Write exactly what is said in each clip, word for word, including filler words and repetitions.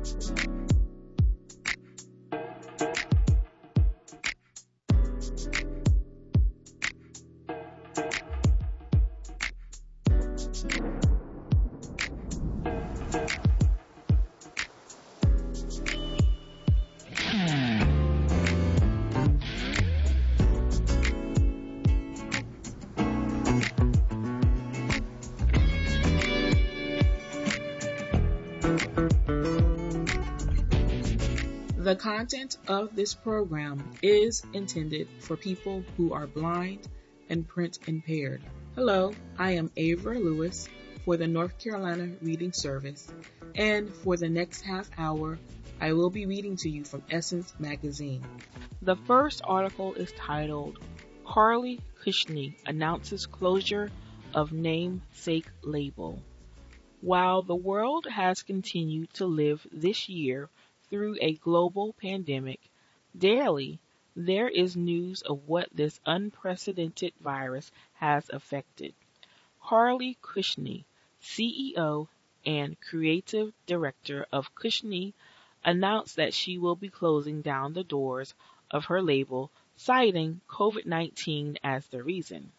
The content of this program is intended for people who are blind and print impaired. Hello, I am Ava Lewis for the North Carolina Reading Service, and for the next half hour, I will be reading to you from Essence Magazine. The first article is titled, Carly Cushnie Announces Closure of Namesake Label. While the world has continued to live this year through a global pandemic, daily there is news of what this unprecedented virus has affected. Carly Cushnie, C E O and creative director of Cushnie, announced that she will be closing down the doors of her label, citing COVID nineteen as the reason.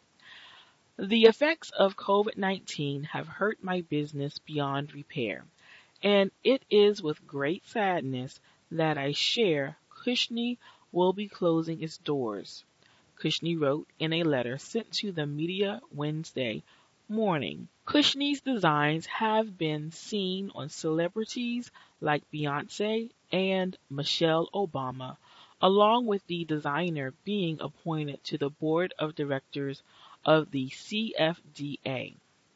The effects of COVID nineteen have hurt my business beyond repair, and it is with great sadness that I share Cushnie will be closing its doors, Cushnie wrote in a letter sent to the media Wednesday morning. Cushnie's designs have been seen on celebrities like Beyonce and Michelle Obama, along with the designer being appointed to the board of directors of the C F D A.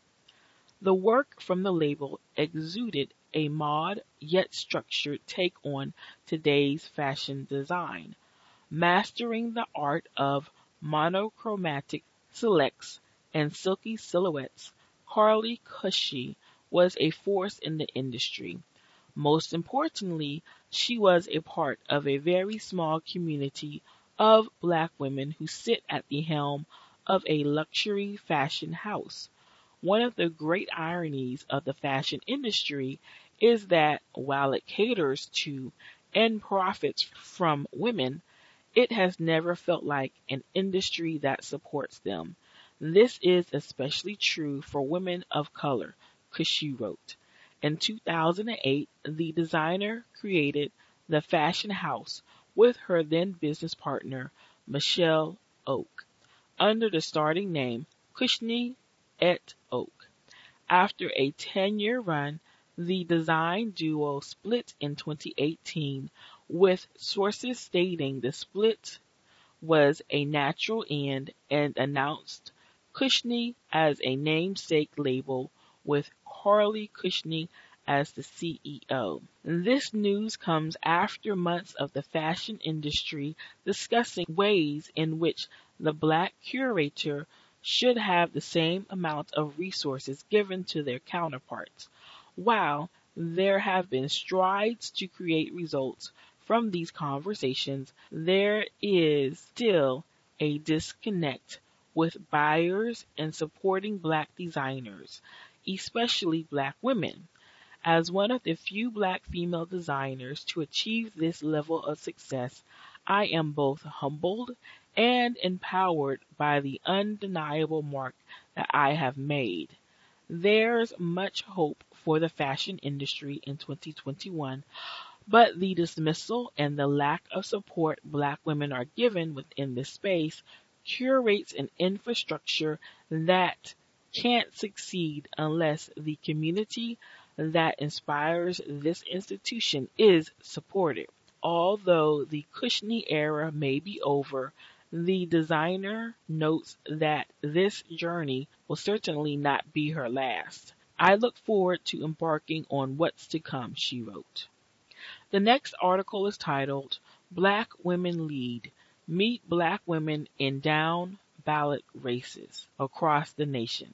The work from the label exuded a mod yet structured take on today's fashion design, mastering the art of monochromatic selects and silky silhouettes. Carly Cushnie was a force in the industry. Most importantly, she was a part of a very small community of Black women who sit at the helm of a luxury fashion house. One of the great ironies of the fashion industry is that while it caters to and profits from women, it has never felt like an industry that supports them. This is especially true for women of color, Cushnie wrote. In two thousand eight, the designer created the fashion house with her then business partner, Michelle Oak, under the starting name Cushnie et Oak. After a ten-year run, the design duo split in twenty eighteen, with sources stating the split was a natural end, and announced Cushnie as a namesake label with Carly Cushnie as the C E O. This news comes after months of the fashion industry discussing ways in which the Black curator should have the same amount of resources given to their counterparts. While there have been strides to create results from these conversations, there is still a disconnect with buyers and supporting Black designers, especially Black women. As one of the few Black female designers to achieve this level of success, I am both humbled and empowered by the undeniable mark that I have made. There's much hope for the fashion industry in twenty twenty-one, but the dismissal and the lack of support Black women are given within this space curates an infrastructure that can't succeed unless the community that inspires this institution is supported. Although the Cushnie era may be over, the designer notes that this journey will certainly not be her last. I look forward to embarking on what's to come, she wrote. The next article is titled, Black Women Lead. Meet Black women in down ballot races across the nation.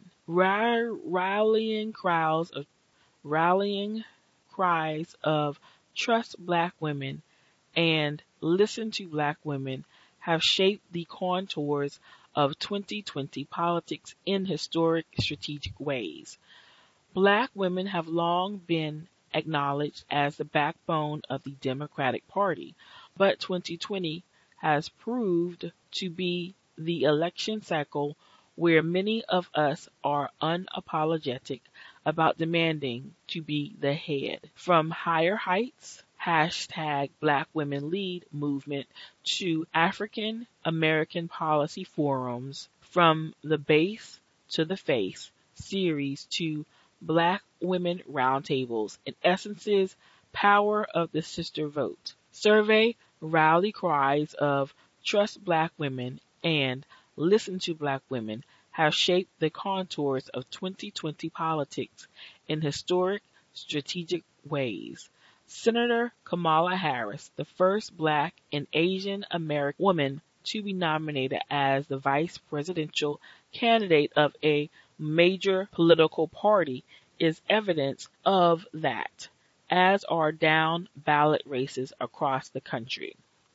Rallying crowds of rallying cries of trust Black women and listen to Black women have shaped the contours of twenty twenty politics in historic strategic ways. Black women have long been acknowledged as the backbone of the Democratic Party, but twenty twenty has proved to be the election cycle where many of us are unapologetic about demanding to be the head. From higher heights, hashtag Black Women Lead movement to African American policy forums, from the base to the face series to Black Women Roundtables, in essence's power of the sister vote. Survey rally cries of trust Black women and listen to Black women have shaped the contours of twenty twenty politics in historic, strategic ways. Senator Kamala Harris, the first Black and Asian American woman to be nominated as the vice presidential candidate of a major political party, is evidence of that, as are down ballot races across the country.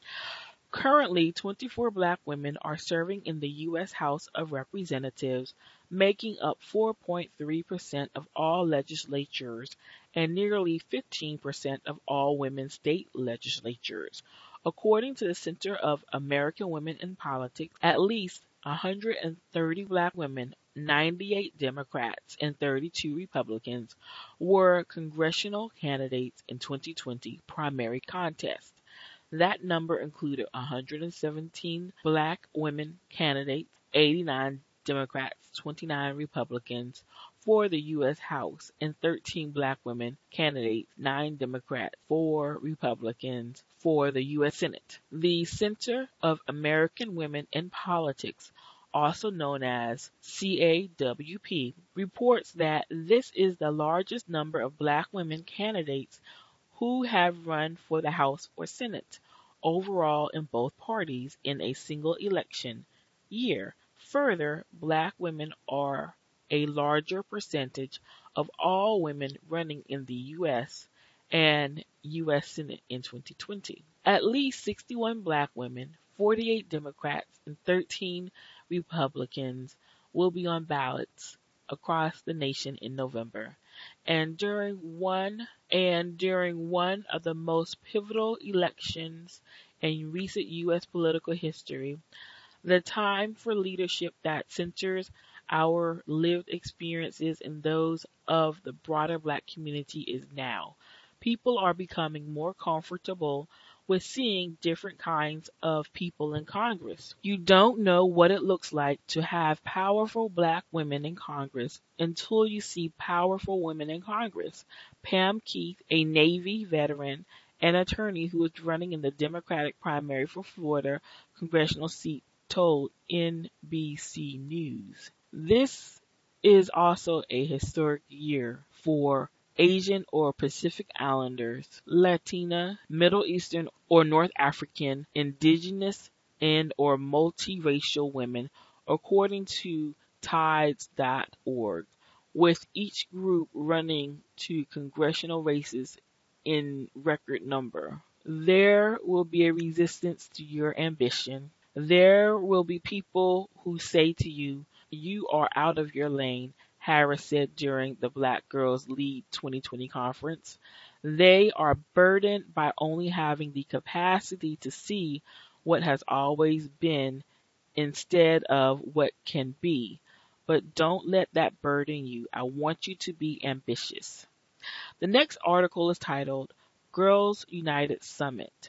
Currently, twenty-four Black women are serving in the U S House of Representatives, making up four point three percent of all legislatures and nearly fifteen percent of all women state legislatures. According to the Center of American Women in Politics, at least one hundred thirty Black women, ninety-eight Democrats, and thirty-two Republicans were congressional candidates in twenty twenty primary contest. That number included one hundred seventeen Black women candidates, eighty-nine Democrats, twenty-nine Republicans for the U S House, and thirteen Black women candidates, nine Democrats, four Republicans for the U S Senate. The Center of American Women in Politics, also known as C A W P, reports that this is the largest number of Black women candidates who have run for the House or Senate overall in both parties in a single election year. Further, Black women are a larger percentage of all women running in the U S and U S Senate in twenty twenty. At least sixty-one Black women, forty-eight Democrats, and thirteen Republicans will be on ballots across the nation in November. And during one and during one of the most pivotal elections in recent U S political history, the time for leadership that centers our lived experiences and those of the broader Black community is now. People are becoming more comfortable with seeing different kinds of people in Congress. You don't know what it looks like to have powerful Black women in Congress until you see powerful women in Congress. Pam Keith, a Navy veteran and attorney who is running in the Democratic primary for Florida congressional seat, told N B C News. This is also a historic year for Asian or Pacific Islanders, Latina, Middle Eastern or North African, Indigenous, and or multiracial women, according to tides dot org, with each group running to congressional races in record number. There will be a resistance to your ambition. There will be people who say to you, you are out of your lane, Harris said during the Black Girls Lead twenty twenty conference. They are burdened by only having the capacity to see what has always been instead of what can be. But don't let that burden you. I want you to be ambitious. The next article is titled, Girls United Summit.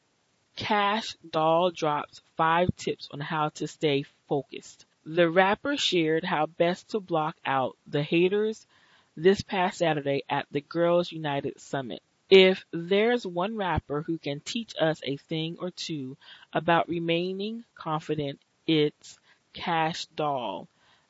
Kash Doll drops five tips on how to stay focused. The rapper shared how best to block out the haters this past Saturday at the Girls United Summit. If there's one rapper who can teach us a thing or two about remaining confident, it's Kash Doll.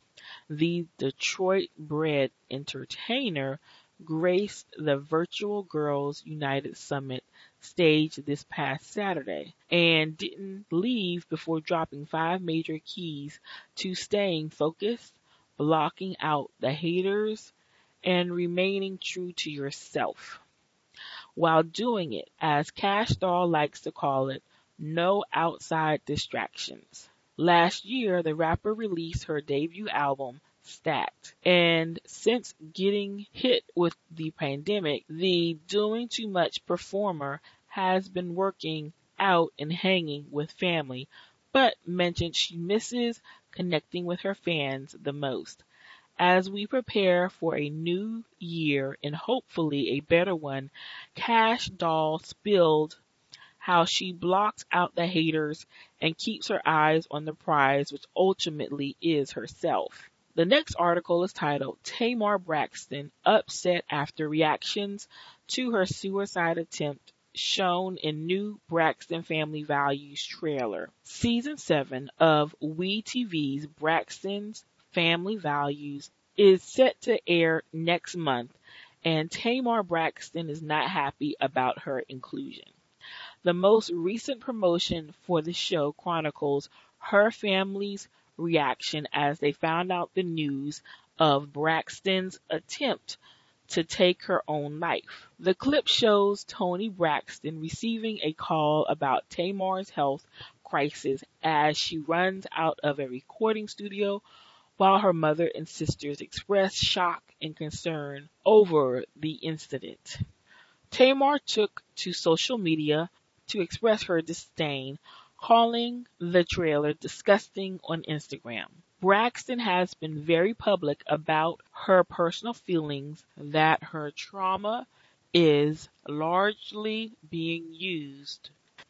The Detroit-bred entertainer graced the virtual Girls United Summit stage this past Saturday and didn't leave before dropping five major keys to staying focused, blocking out the haters, and remaining true to yourself. While doing it, as Kash Doll likes to call it, no outside distractions. Last year, the rapper released her debut album, stacked. And since getting hit with the pandemic, the doing too much performer has been working out and hanging with family, but mentioned she misses connecting with her fans the most. As we prepare for a new year and hopefully a better one, Cash Doll spilled how she blocks out the haters and keeps her eyes on the prize, which ultimately is herself. The next article is titled Tamar Braxton Upset After Reactions to Her Suicide Attempt Shown in New Braxton Family Values Trailer. Season seven of WeTV's Braxton's Family Values is set to air next month, and Tamar Braxton is not happy about her inclusion. The most recent promotion for the show chronicles her family's reaction as they found out the news of Braxton's attempt to take her own life. The clip shows Toni Braxton receiving a call about Tamar's health crisis as she runs out of a recording studio while her mother and sisters express shock and concern over the incident. Tamar took to social media to express her disdain, calling the trailer disgusting on Instagram. Braxton has been very public about her personal feelings that her trauma is largely being used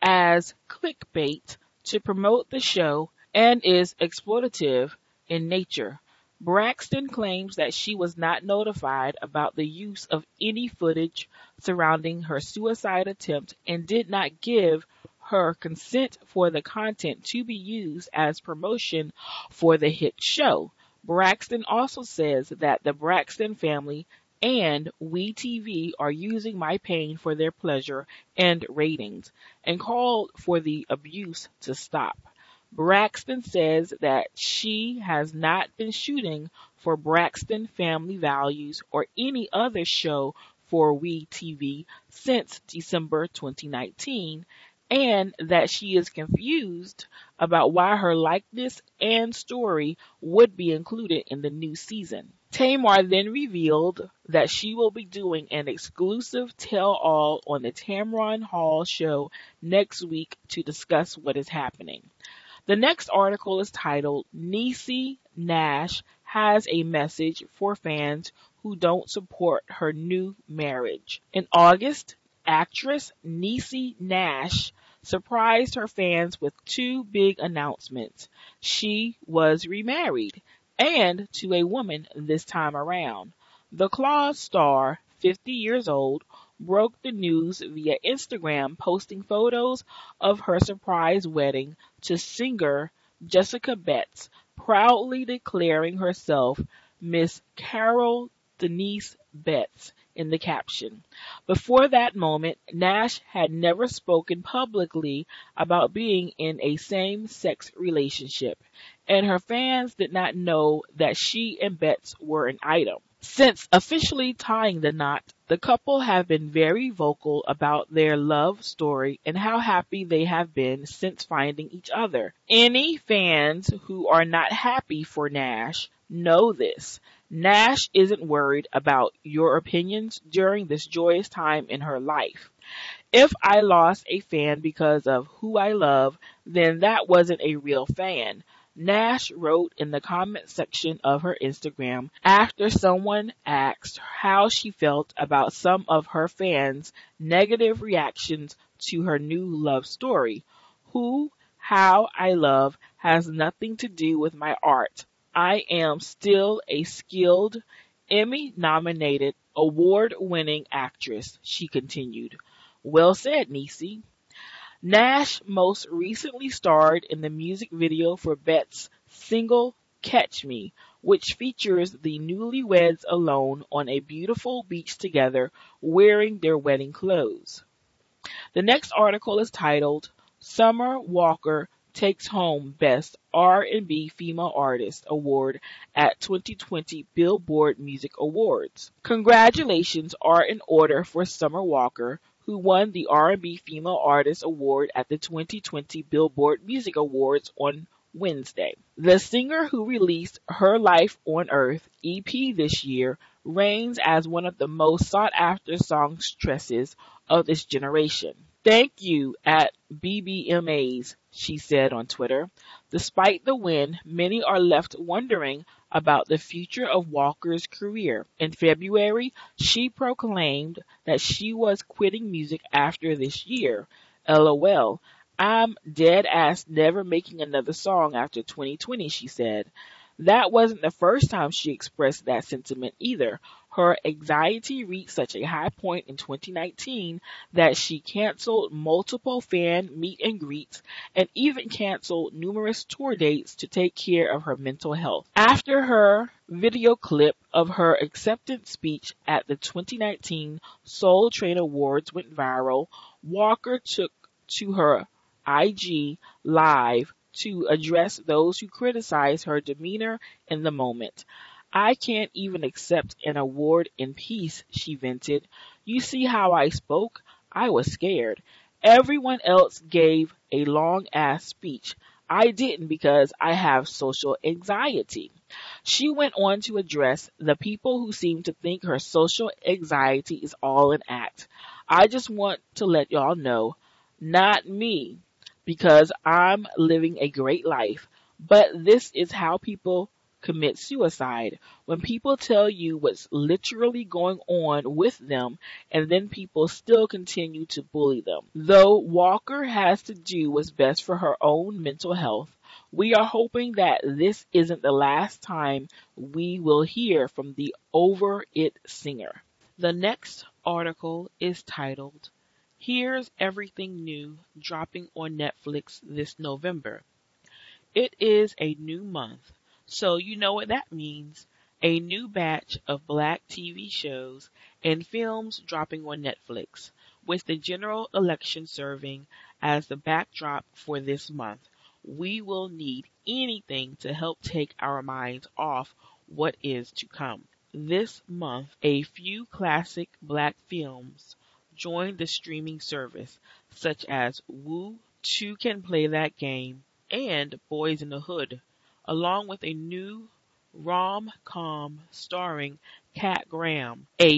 as clickbait to promote the show and is exploitative in nature. Braxton claims that she was not notified about the use of any footage surrounding her suicide attempt and did not give her consent for the content to be used as promotion for the hit show. Braxton also says that the Braxton family and WeTV are using my pain for their pleasure and ratings, and called for the abuse to stop. Braxton says that she has not been shooting for Braxton Family Values or any other show for WeTV since December twenty nineteen, and that she is confused about why her likeness and story would be included in the new season. Tamar then revealed that she will be doing an exclusive tell-all on the Tamron Hall show next week to discuss what is happening. The next article is titled Niecy Nash has a message for fans who don't support her new marriage. In August, actress Niecy Nash surprised her fans with two big announcements. She was remarried, and to a woman this time around. The Claus star, fifty years old, broke the news via Instagram, posting photos of her surprise wedding to singer Jessica Betts, proudly declaring herself Miss Carol Denise Betts in the caption. Before that moment, Nash had never spoken publicly about being in a same-sex relationship, and her fans did not know that she and Betts were an item. Since officially tying the knot, the couple have been very vocal about their love story and how happy they have been since finding each other. Any fans who are not happy for Nash know this. Nash isn't worried about your opinions during this joyous time in her life. If I lost a fan because of who I love, then that wasn't a real fan, Nash wrote in the comment section of her Instagram after someone asked how she felt about some of her fans' negative reactions to her new love story. Who, how I love has nothing to do with my art. I am still a skilled, Emmy-nominated, award-winning actress, she continued. Well said, Niecy. Nash most recently starred in the music video for Betts' single Catch Me, which features the newlyweds alone on a beautiful beach together wearing their wedding clothes. The next article is titled Summer Walker Takes Home Best R and B Female Artist Award at twenty twenty Billboard Music Awards. Congratulations are in order for Summer Walker, who won the R and B Female Artist Award at the twenty twenty Billboard Music Awards on Wednesday. The singer who released Her Life on Earth E P this year reigns as one of the most sought after songstresses of this generation. Thank you at B B M As, she said on Twitter. Despite the win, many are left wondering about the future of Walker's career. In February, she proclaimed that she was quitting music after this year. LOL. I'm dead ass never making another song after twenty twenty, she said. That wasn't the first time she expressed that sentiment either. Her anxiety reached such a high point in twenty nineteen that she canceled multiple fan meet and greets and even canceled numerous tour dates to take care of her mental health. After her video clip of her acceptance speech at the twenty nineteen Soul Train Awards went viral, Walker took to her I G Live to address those who criticize her demeanor in the moment. I can't even accept an award in peace, she vented. You see how I spoke? I was scared. Everyone else gave a long ass speech. I didn't because I have social anxiety. She went on to address the people who seem to think her social anxiety is all an act. I just want to let y'all know, not me, because I'm living a great life, but this is how people commit suicide. When people tell you what's literally going on with them, and then people still continue to bully them. Though Walker has to do what's best for her own mental health, we are hoping that this isn't the last time we will hear from the Over It singer. The next article is titled, Here's Everything New dropping on Netflix this November. It is a new month, so you know what that means. A new batch of black T V shows and films dropping on Netflix, with the general election serving as the backdrop for this month. We will need anything to help take our minds off what is to come. This month, a few classic black films joined the streaming service, such as Woo, Two Can Play That Game, and Boys in the Hood, along with a new rom-com starring Kat Graham, a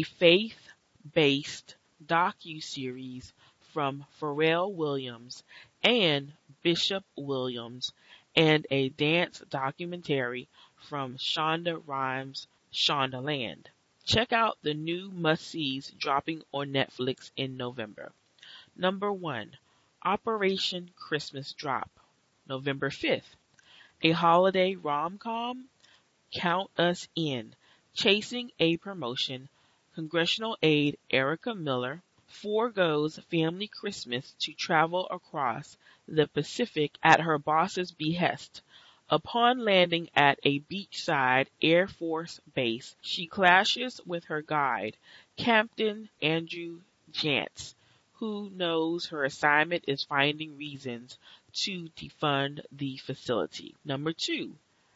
faith-based docu-series from Pharrell Williams and Bishop Williams, and a dance documentary from Shonda Rhimes' Shondaland. Check out the new must-sees dropping on Netflix in November. Number one, Operation Christmas Drop, November fifth. A holiday rom-com? Count us in. Chasing a promotion, congressional aide Erica Miller forgoes family Christmas to travel across the Pacific at her boss's behest. Upon landing at a beachside Air Force base, she clashes with her guide, Captain Andrew Jantz, who knows her assignment is finding reasons to defund the facility. Number two,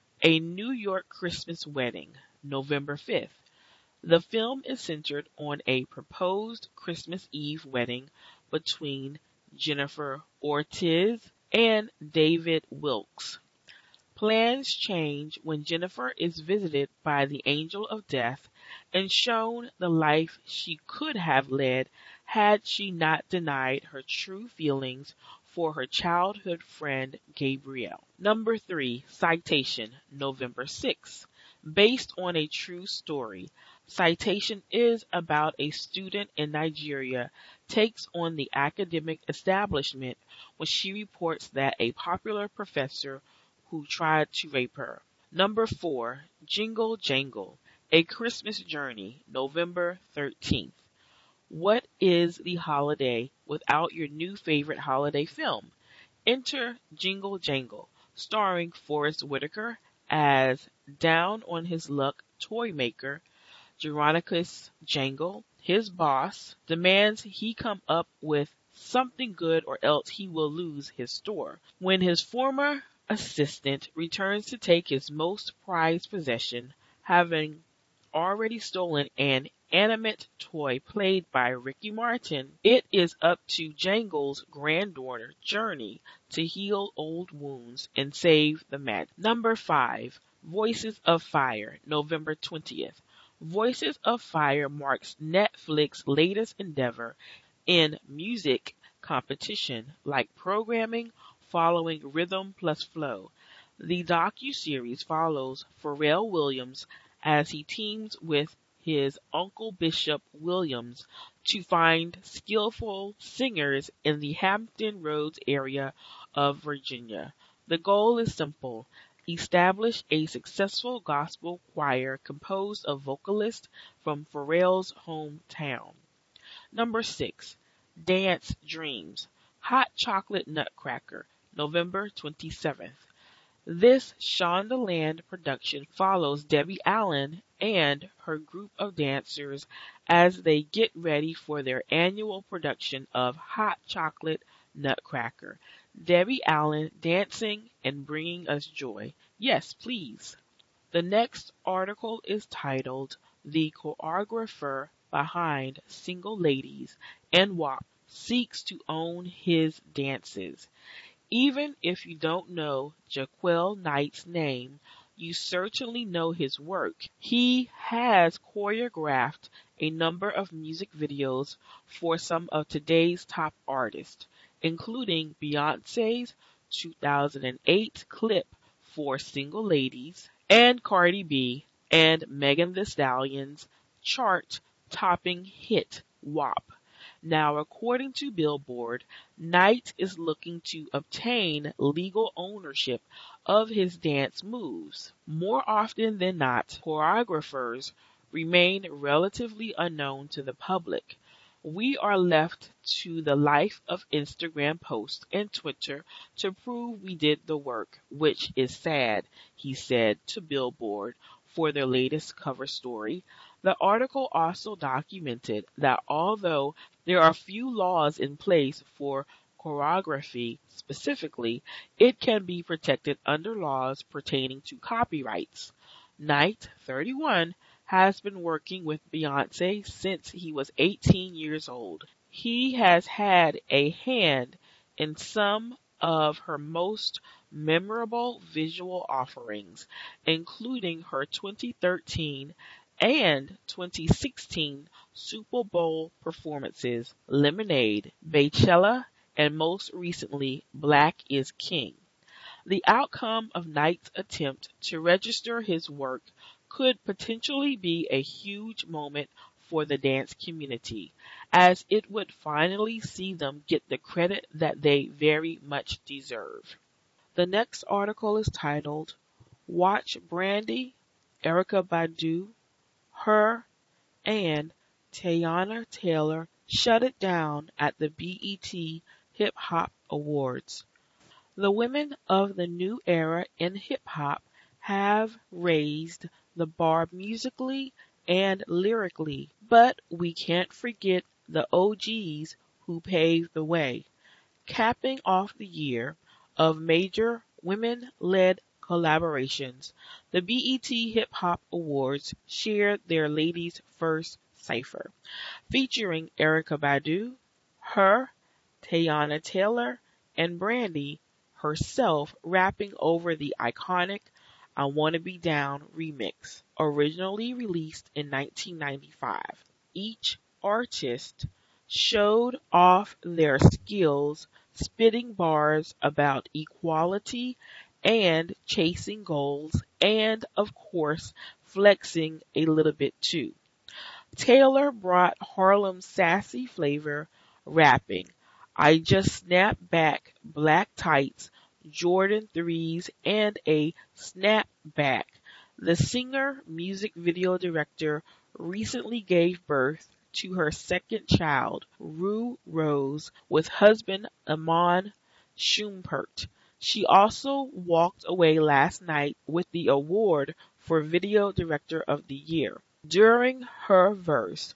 A New York Christmas Wedding, November fifth. The film is centered on a proposed Christmas Eve wedding between Jennifer Ortiz and David Wilkes. Plans change when Jennifer is visited by the angel of death and shown the life she could have led had she not denied her true feelings for her childhood friend Gabrielle. Number three, Citation, November sixth. Based on a true story, Citation is about a student in Nigeria takes on the academic establishment when she reports that a popular professor who tried to rape her. Number four, Jingle Jangle, A Christmas Journey, November thirteenth. What is the holiday without your new favorite holiday film? Enter Jingle Jangle, starring Forrest Whitaker as down on his luck toy maker Geronicus Jangle. His boss demands he come up with something good or else he will lose his store. When his former assistant returns to take his most prized possession, having already stolen an animate toy played by Ricky Martin, it is up to Jangle's granddaughter, Journey, to heal old wounds and save the magic. Number five, Voices of Fire, November twentieth. Voices of Fire marks Netflix's latest endeavor in music competition like programming following Rhythm plus Flow. The docu-series follows Pharrell Williams as he teams with his uncle Bishop Williams to find skillful singers in the Hampton Roads area of Virginia. The goal is simple: establish a successful gospel choir composed of vocalists from Pharrell's hometown. Number six, Dance Dreams, Hot Chocolate Nutcracker, November twenty-seventh. This Shondaland production follows Debbie Allen and her group of dancers as they get ready for their annual production of Hot Chocolate Nutcracker. Debbie Allen dancing and bringing us joy. Yes, please. The next article is titled "The Choreographer Behind Single Ladies and W A P Seeks to Own His Dances." Even if you don't know Jaquel Knight's name, you certainly know his work. He has choreographed a number of music videos for some of today's top artists, including Beyoncé's two thousand eight clip for Single Ladies, and Cardi B and Megan Thee Stallion's chart-topping hit W A P. Now, according to Billboard, Knight is looking to obtain legal ownership of his dance moves. More often than not, choreographers remain relatively unknown to the public. We are left to the life of Instagram posts and Twitter to prove we did the work, which is sad, he said to Billboard for their latest cover story. The article also documented that although there are few laws in place for choreography specifically, it can be protected under laws pertaining to copyrights. Knight, thirty-one, has been working with Beyoncé since he was eighteen years old. He has had a hand in some of her most memorable visual offerings, including her twenty thirteen and twenty sixteen Super Bowl performances, Lemonade, Beychella, and most recently, Black is King. The outcome of Knight's attempt to register his work could potentially be a huge moment for the dance community, as it would finally see them get the credit that they very much deserve. The next article is titled, "Watch Brandy, Erykah Badu, Her, and Teyana Taylor Shut It Down at the B E T Hip Hop Awards." The women of the new era in hip hop have raised the bar musically and lyrically, but we can't forget the O Gs who paved the way. Capping off the year of major women-led collaborations, the B E T Hip Hop Awards shared their ladies' first cypher, featuring Erykah Badu, Her, Teyana Taylor, and Brandy herself rapping over the iconic "I Wanna Be Down" remix, originally released in nineteen ninety-five. Each artist showed off their skills spitting bars about equality and chasing goals, and of course flexing a little bit too. Taylor brought Harlem's sassy flavor, rapping, "I just snapped back black tights, Jordan threes, and a snapback." The singer music video director recently gave birth to her second child, Rue Rose, with husband Iman Shumpert. She also walked away last night with the award for Video Director of the Year. During her verse,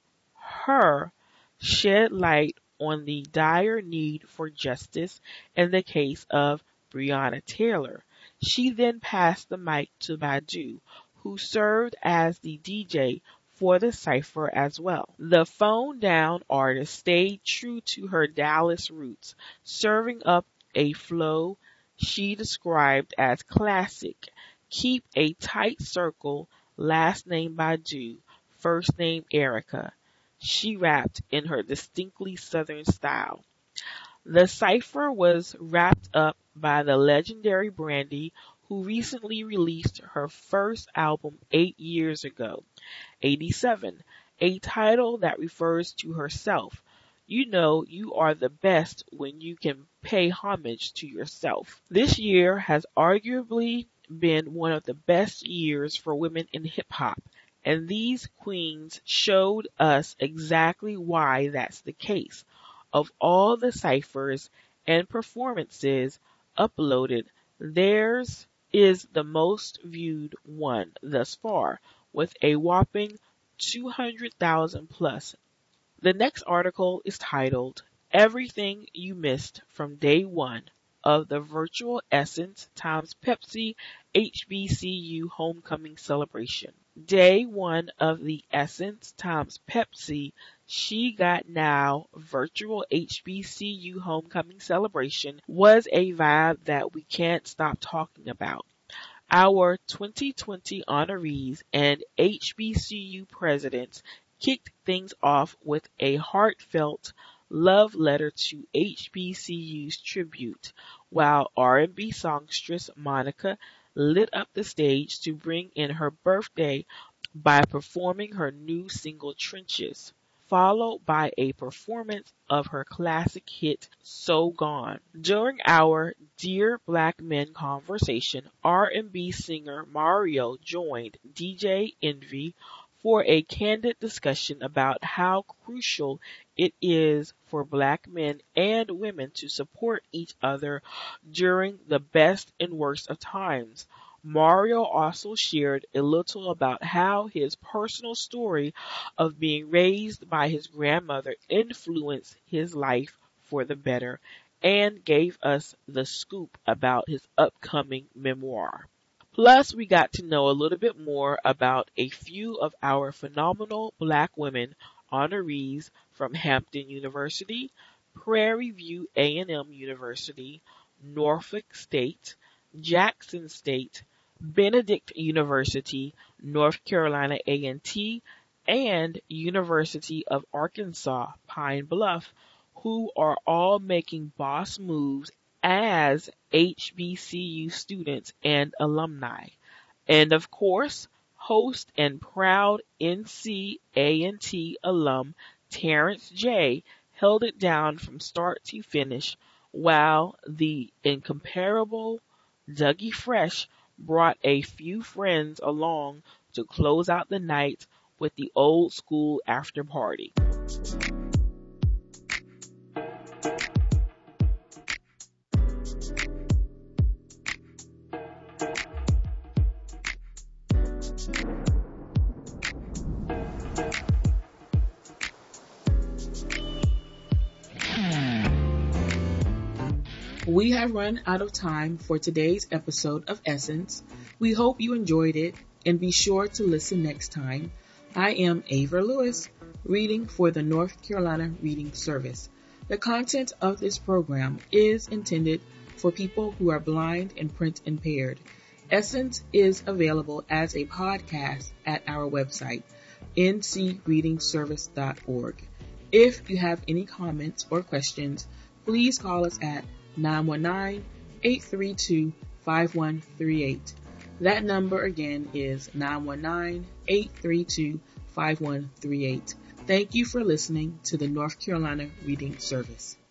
Her shed light on the dire need for justice in the case of Breonna Taylor. She then passed the mic to Badu, who served as the D J for the cipher as well. The phone down artist stayed true to her Dallas roots, serving up a flow she described as classic. Keep a tight circle, last name Badu, first name Erica. She rapped in her distinctly Southern style. The cipher was wrapped up by the legendary Brandy, who recently released her first album eight years ago, eighty-seven, a title that refers to herself. You know you are the best when you can pay homage to yourself. This year has arguably been one of the best years for women in hip hop, and these queens showed us exactly why that's the case. Of all the ciphers and performances uploaded, theirs is the most viewed one thus far, with a whopping two hundred thousand plus. The next article is titled, Everything You Missed from Day One of the Virtual Essence times Pepsi H B C U Homecoming Celebration. Day one of the Essence times Pepsi She Got Now Virtual H B C U Homecoming Celebration was a vibe that we can't stop talking about. Our twenty twenty honorees and H B C U presidents kicked things off with a heartfelt love letter to H B C U's tribute, while R and B songstress Monica lit up the stage to bring in her birthday by performing her new single Trenches, followed by a performance of her classic hit So Gone. During our Dear Black Men conversation, R and B singer Mario joined D J Envy for a candid discussion about how crucial it is for black men and women to support each other during the best and worst of times. Mario also shared a little about how his personal story of being raised by his grandmother influenced his life for the better, and gave us the scoop about his upcoming memoir. Plus, we got to know a little bit more about a few of our phenomenal black women honorees from Hampton University, Prairie View A and M University, Norfolk State, Jackson State, Benedict University, North Carolina A and T, and University of Arkansas Pine Bluff, who are all making boss moves as H B C U students and alumni. And of course, host and proud N C A and T alum Terrence J held it down from start to finish, while the incomparable Dougie Fresh brought a few friends along to close out the night with the old school after party. We have run out of time for today's episode of Essence. We hope you enjoyed it, and be sure to listen next time. I am Ava Lewis, reading for the North Carolina Reading Service. The content of this program is intended for people who are blind and print impaired. Essence is available as a podcast at our website, n c reading service dot org. If you have any comments or questions, please call us at nine one nine, eight three two, five one three eight. That number again is nine one nine, eight three two, five one three eight. Thank you for listening to the North Carolina Reading Service.